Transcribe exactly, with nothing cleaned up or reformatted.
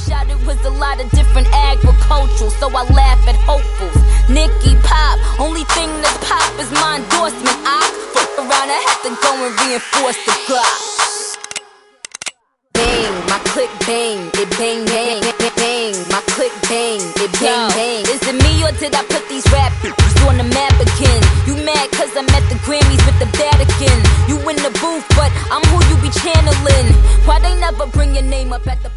shot, it was a lot of different agricultural, so I laugh at hopefuls. Nicki Pop, only thing that's pop is my endorsement. I fuck around, I have to go and reinforce the Glock. Bang, my click bang, it bang bang, bang, my click bang, it bang bang. Is it me or did I put these rappers on the map again? You mad cause I'm at the Grammys with the Vatican. You in the booth, but I'm who you be channeling. Why they never bring your name up at the